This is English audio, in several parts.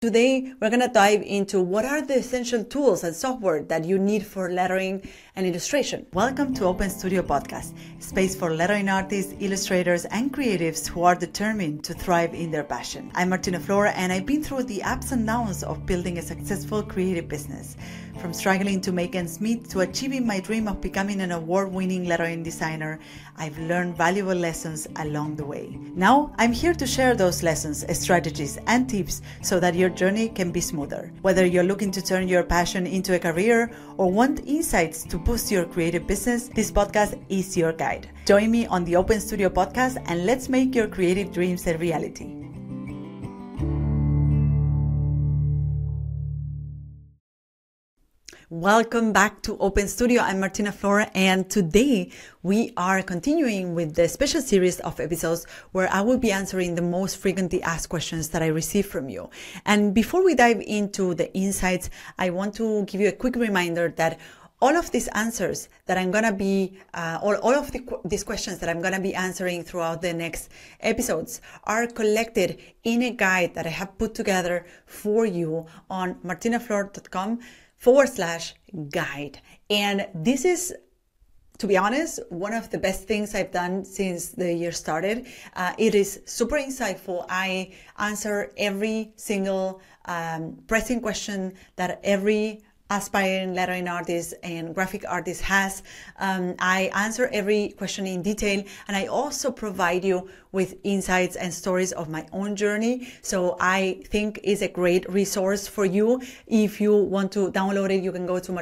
Today, we're going to dive into what are the essential tools and software that you need for lettering and illustration. Welcome to Open Studio Podcast, space for lettering artists, illustrators, and creatives who are determined to thrive in their passion. I'm Martina Flora, and I've been through the ups and downs of building a successful creative business. From struggling to make ends meet to achieving my dream of becoming an award-winning lettering designer, I've learned valuable lessons along the way. Now, I'm here to share those lessons, strategies, and tips so that your journey can be smoother. Whether you're looking to turn your passion into a career or want insights to boost your creative business, this podcast is your guide. Join me on the Open Studio Podcast and let's make your creative dreams a reality. Welcome back to Open Studio. I'm Martina Flora, and today we are continuing with the special series of episodes where I will be answering the most frequently asked questions that I receive from you. And before we dive into the insights, I want to give you a quick reminder that all of these answers that I'm going to be, these questions that I'm going to be answering throughout the next episodes are collected in a guide that I have put together for you on martinaflora.com/guide. And this is, to be honest, one of the best things I've done since the year started. It is super insightful. I answer every single pressing question that every aspiring lettering artist and graphic artist has. I answer every question in detail, and I also provide you with insights and stories of my own journey. So I think it's a great resource for you. If you want to download it, you can go to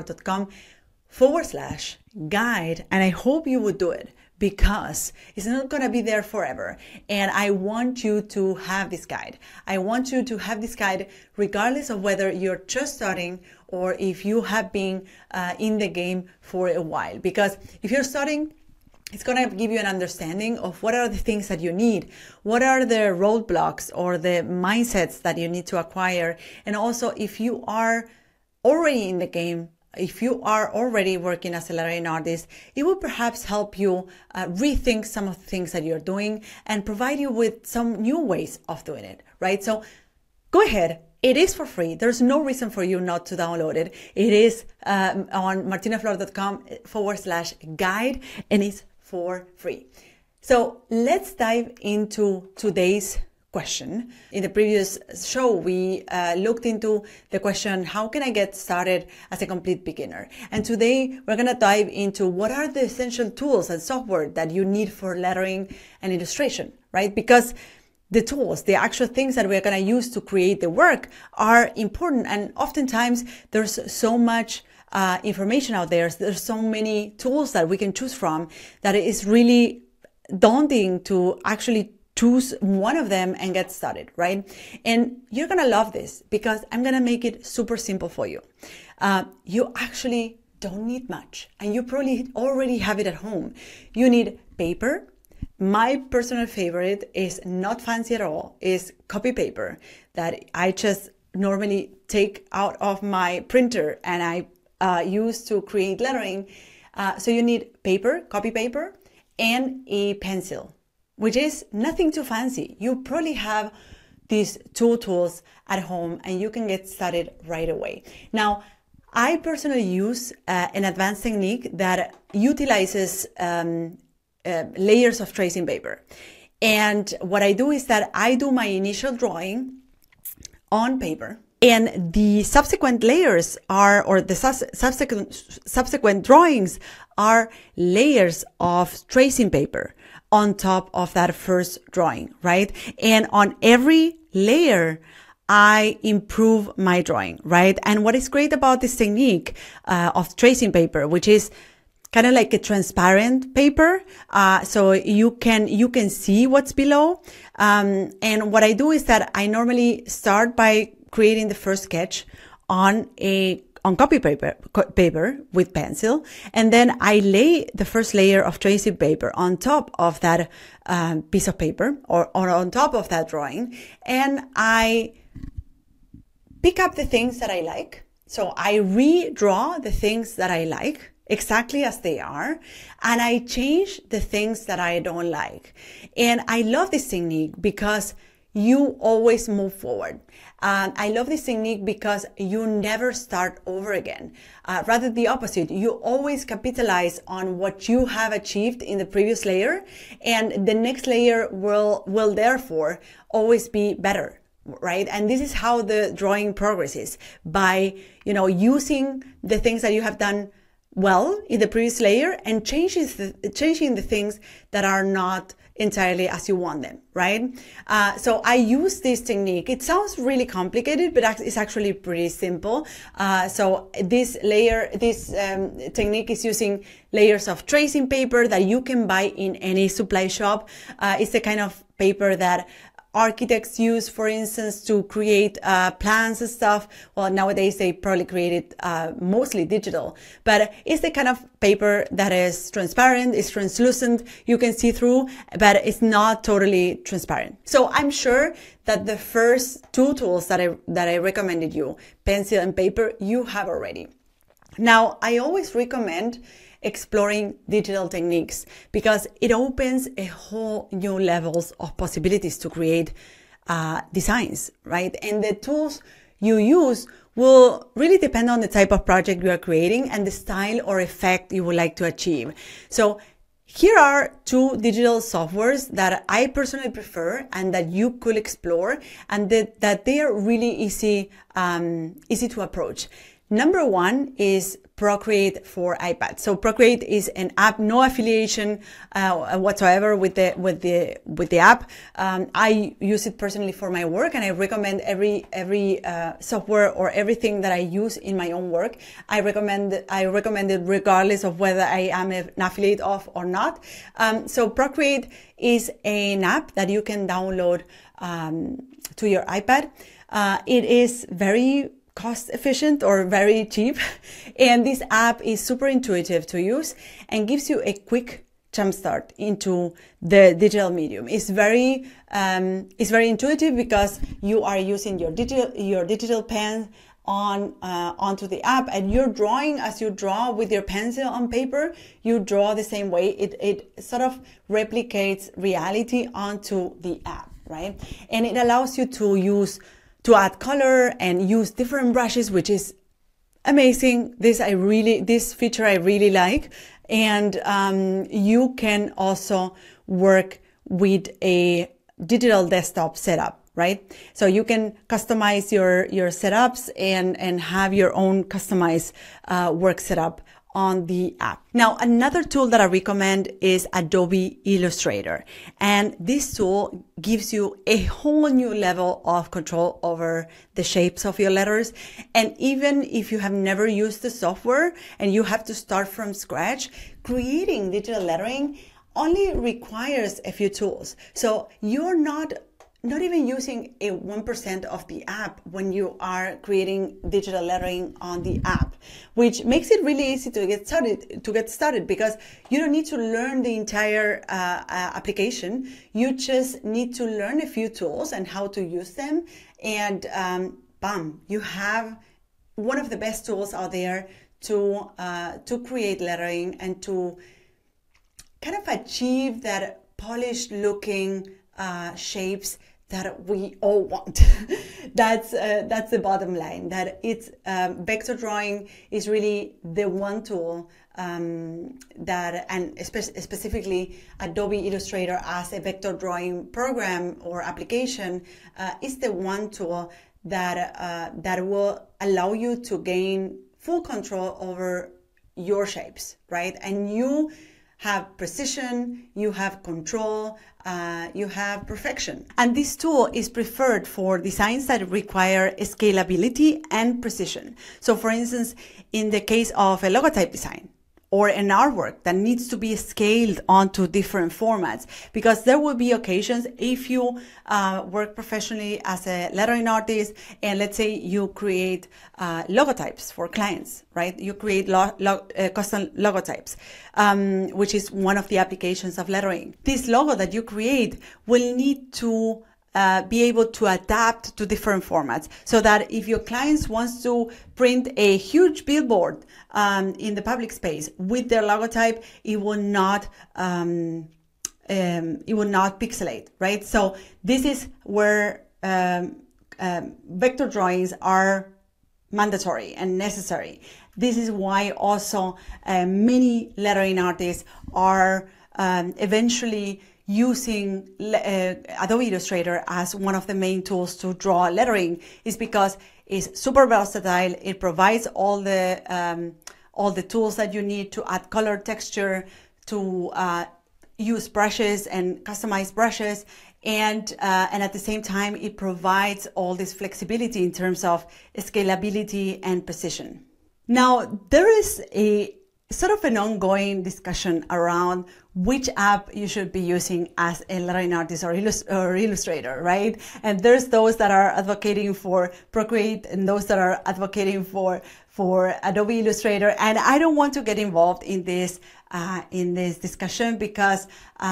martinaflora.com/guide, and I hope you would do it, because it's not going to be there forever. And I want you to have this guide. I want you to have this guide regardless of whether you're just starting or if you have been in the game for a while. Because if you're starting, it's going to give you an understanding of what are the things that you need, what are the roadblocks or the mindsets that you need to acquire. And also, if you are already in the game, if you are already working as a lettering artist, it will perhaps help you rethink some of the things that you're doing and provide you with some new ways of doing it, right? So go ahead. It is for free. There's no reason for you not to download it. It is on martinaflora.com/guide, and it's for free. So let's dive into today's question. In the previous show, we looked into the question, how can I get started as a complete beginner? And today we're going to dive into what are the essential tools and software that you need for lettering and illustration, right? Because the tools, the actual things that we're going to use to create the work are important. And oftentimes there's so much information out there. There's so many tools that we can choose from that it is really daunting to actually choose one of them and get started, right? And you're going to love this because I'm going to make it super simple for you. You actually don't need much, and you probably already have it at home. You need paper. My personal favorite is not fancy at all, is copy paper that I just normally take out of my printer and I use to create lettering. So you need paper, copy paper, and a pencil, which is nothing too fancy. You probably have these two tools at home and you can get started right away. Now, I personally use an advanced technique that utilizes layers of tracing paper. And what I do is that I do my initial drawing on paper, and the subsequent layers are, or the subsequent drawings are layers of tracing paper on top of that first drawing, right? And on every layer, I improve my drawing, right? And what is great about this technique of tracing paper, which is kind of like a transparent paper, so you can see what's below. And what I do is that I normally start by creating the first sketch on copy paper with pencil, and then I lay the first layer of tracing paper on top of that piece of paper or on top of that drawing, and I pick up the things that I like. So I redraw the things that I like exactly as they are, and I change the things that I don't like. And I love this technique because you always move forward. I love this technique because you never start over again. Rather the opposite, you always capitalize on what you have achieved in the previous layer, and the next layer will therefore always be better, right? And this is how the drawing progresses, by, using the things that you have done well in the previous layer and changing the things that are not entirely as you want them, right? So I use this technique. It sounds really complicated, but it's actually pretty simple. So this technique is using layers of tracing paper that you can buy in any supply shop. It's the kind of paper that architects use, for instance, to create plans and stuff. Well, nowadays they probably create it mostly digital, but it's the kind of paper that is transparent, it's translucent, you can see through, but it's not totally transparent. So I'm sure that the first two tools that I recommended you, pencil and paper, you have already. Now, I always recommend exploring digital techniques because it opens a whole new levels of possibilities to create designs, right? And the tools you use will really depend on the type of project you are creating and the style or effect you would like to achieve. So here are two digital softwares that I personally prefer and that you could explore, and that they are really easy to approach. Number one is Procreate for iPad. So Procreate is an app, no affiliation whatsoever with the app. I use it personally for my work, and I recommend every software or everything that I use in my own work. I recommend it regardless of whether I am an affiliate of or not. So Procreate is an app that you can download to your iPad. It is very cost efficient or very cheap, and this app is super intuitive to use and gives you a quick jumpstart into the digital medium. It's very intuitive because you are using your digital pen onto the app, and you're drawing as you draw with your pencil on paper. You draw the same way. It sort of replicates reality onto the app, right? And it allows you to add color and use different brushes, which is amazing. This feature I really like. And you can also work with a digital desktop setup, right? So you can customize your setups and have your own customized work setup on the app. Now, another tool that I recommend is Adobe Illustrator. And this tool gives you a whole new level of control over the shapes of your letters. And even if you have never used the software and you have to start from scratch, creating digital lettering only requires a few tools. So you're not even using a 1% of the app when you are creating digital lettering on the app, which makes it really easy to get started because you don't need to learn the entire application. You just need to learn a few tools and how to use them, and bam, you have one of the best tools out there to create lettering and to kind of achieve that polished looking shapes that we all want. That's the bottom line. That it's vector drawing is really the one tool specifically Adobe Illustrator as a vector drawing program or application is the one tool that will allow you to gain full control over your shapes, right? And you have precision, you have control, you have perfection. And this tool is preferred for designs that require scalability and precision. So for instance, in the case of a logotype design or an artwork that needs to be scaled onto different formats, because there will be occasions if you work professionally as a lettering artist, and let's say you create logotypes for clients, right? You create custom logotypes, which is one of the applications of lettering. This logo that you create will need to be able to adapt to different formats, so that if your clients wants to print a huge billboard in the public space with their logotype, it will not it will not pixelate, right? So this is where vector drawings are mandatory and necessary. This is why also many lettering artists are eventually using Adobe Illustrator as one of the main tools to draw lettering, is because it's super versatile. It provides all the tools that you need to add color, texture, to use brushes and customize brushes, and at the same time it provides all this flexibility in terms of scalability and precision. Now, there is a sort of an ongoing discussion around which app you should be using as a lettering artist or illustrator, right? And there's those that are advocating for Procreate and those that are advocating for Adobe Illustrator. And I don't want to get involved in this discussion, because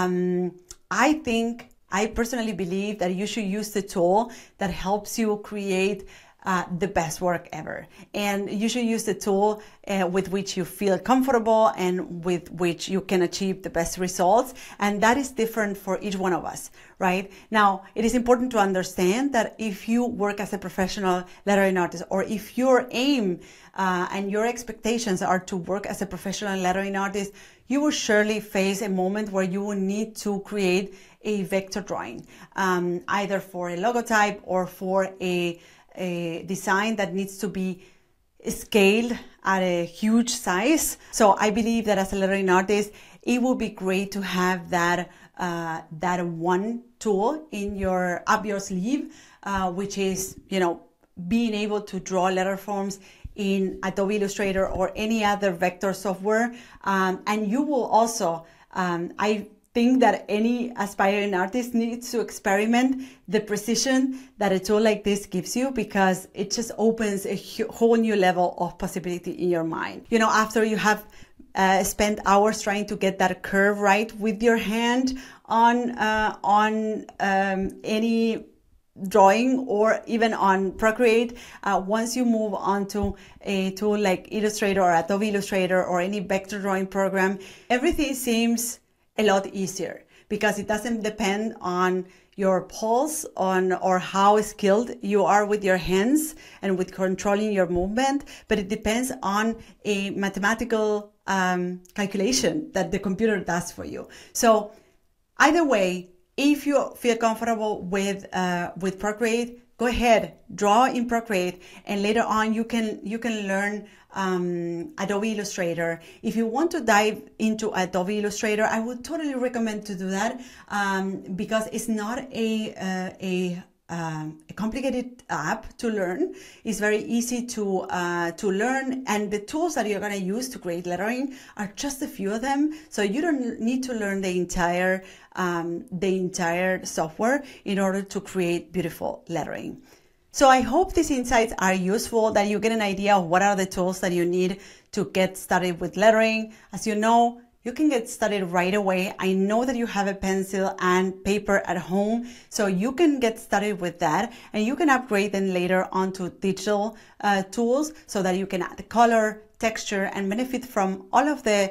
I personally believe that you should use the tool that helps you create the best work ever. And you should use the tool with which you feel comfortable and with which you can achieve the best results. And that is different for each one of us, right? Now, it is important to understand that if you work as a professional lettering artist, or if your aim and your expectations are to work as a professional lettering artist, you will surely face a moment where you will need to create a vector drawing, either for a logotype or for a design that needs to be scaled at a huge size. So I believe that as a lettering artist, it would be great to have that one tool up your sleeve, which is, being able to draw letter forms in Adobe Illustrator or any other vector software. And you will also, I think that any aspiring artist needs to experiment the precision that a tool like this gives you, because it just opens a whole new level of possibility in your mind. After you have spent hours trying to get that curve right with your hand on any drawing or even on Procreate, once you move on to a tool like Illustrator or Adobe Illustrator or any vector drawing program, everything seems a lot easier, because it doesn't depend on your pulse or how skilled you are with your hands and with controlling your movement, but it depends on a mathematical calculation that the computer does for you. So either way, if you feel comfortable with Procreate, go ahead, draw in Procreate, and later on you can learn Adobe Illustrator. If you want to dive into Adobe Illustrator, I would totally recommend to do that, because it's not a complicated app to learn. It's very easy to learn, and the tools that you're going to use to create lettering are just a few of them. So you don't need to learn the entire software in order to create beautiful lettering. So I hope these insights are useful, that you get an idea of what are the tools that you need to get started with lettering. As you know, you can get started right away. I know that you have a pencil and paper at home, so you can get started with that, and you can upgrade then later onto digital tools so that you can add color, texture, and benefit from all of the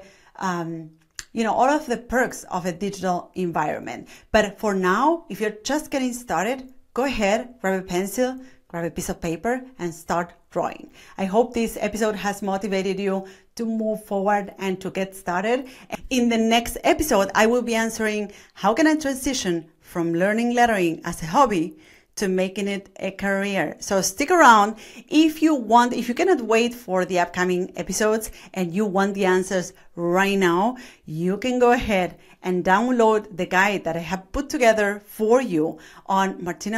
all of the perks of a digital environment. But for now, if you're just getting started, go ahead, grab a pencil, grab a piece of paper, and start drawing. I hope this episode has motivated you to move forward and to get started. In the next episode, I will be answering how can I transition from learning lettering as a hobby to making it a career. So stick around. If you cannot wait for the upcoming episodes and you want the answers right now, you can go ahead and download the guide that I have put together for you on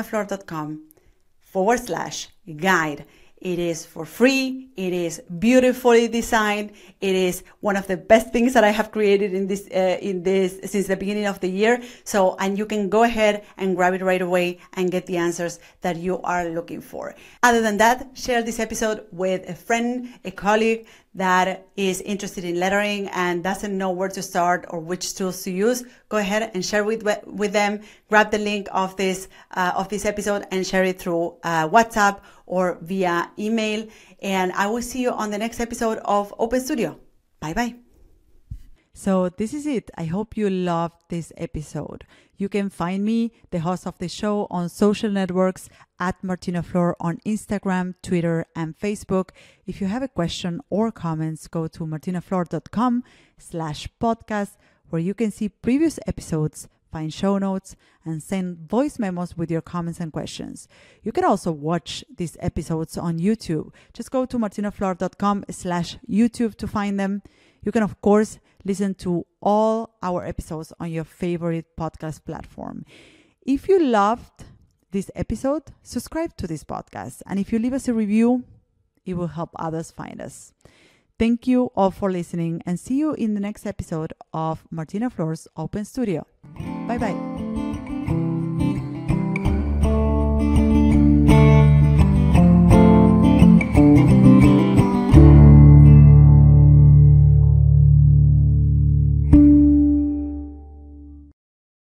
martinaflor.com/guide. It is for free. It is beautifully designed. It is one of the best things that I have created in this since the beginning of the year. And you can go ahead and grab it right away and get the answers that you are looking for. Other than that, share this episode with a friend, a colleague that is interested in lettering and doesn't know where to start or which tools to use. Go ahead and share with them. Grab the link of this episode and share it through WhatsApp or via email. And I will see you on the next episode of Open Studio. Bye bye. So this is it. I hope you loved this episode. You can find me, the host of the show, on social networks at Martina Flor on Instagram, Twitter, and Facebook. If you have a question or comments, go to martinaflor.com/podcast, where you can see previous episodes, find show notes, and send voice memos with your comments and questions. You can also watch these episodes on YouTube. Just go to martinaflor.com/YouTube to find them. You can, of course, listen to all our episodes on your favorite podcast platform. If you loved this episode, subscribe to this podcast. And if you leave us a review, it will help others find us. Thank you all for listening, and see you in the next episode of Martina Flor's Open Studio. Bye-bye.